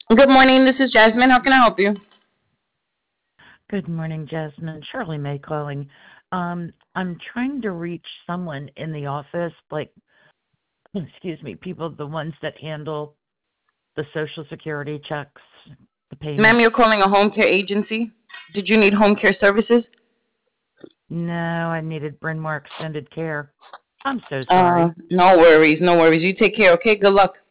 Good morning. This is Jasmine. How can I help you? Good morning, Jasmine. Shirley May calling. I'm trying to reach someone in the office, like, excuse me, people, the ones that handle the Social Security checks, the Ma'am, payments. you're calling a home care agency. Did you need home care services? No, I needed Bryn Mawr Extended Care. I'm so sorry. No worries. No worries. You take care, okay? Good luck.